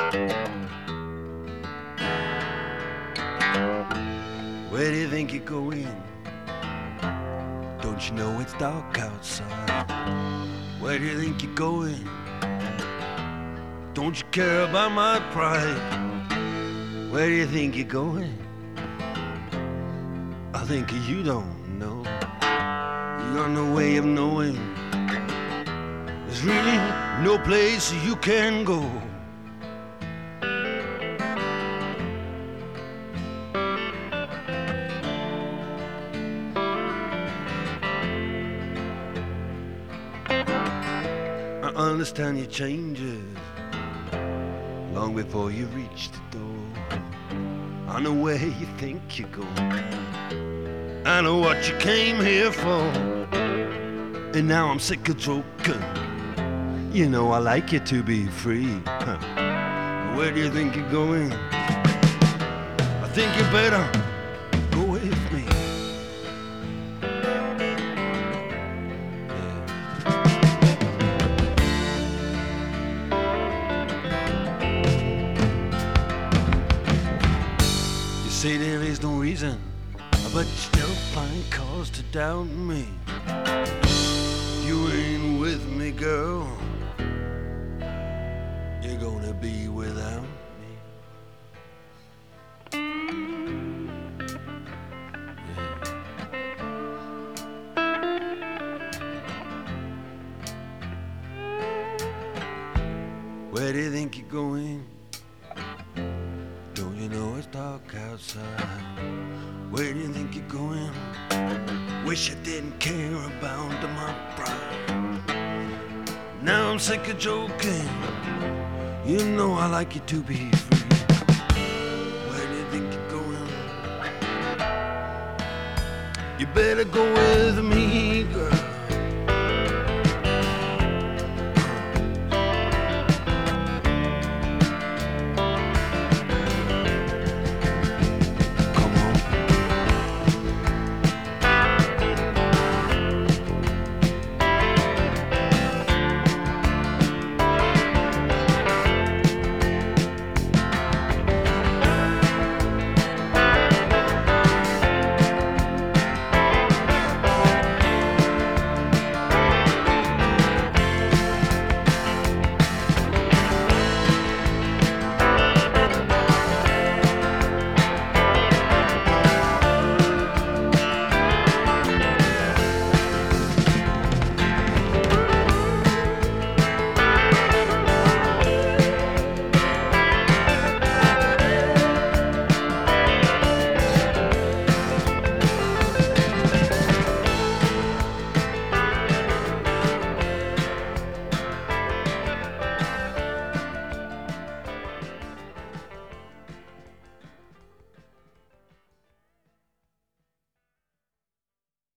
Where do you think you're going? Don't you know it's dark outside? Where do you think you're going? Don't you care about my pride? Where do you think you're going? I think you don't know. You got no way of knowing. There's really no place you can go. I understand your changes long before you reach the door. I know where you think you're going. I know what you came here for. And now I'm sick of joking. You know I like you to be free. Huh. Where do you think you're going? I think you better go with me. You say there is no reason, but you still find cause to doubt me. You ain't with me, girl. You're gonna be without me. Where do you think you're going? Don't you know it's dark outside? Where do you think you're going? Wish I didn't care about my pride. Now I'm sick of joking. You know I like you to be free. Where do you think you're going? You better go with me, girl.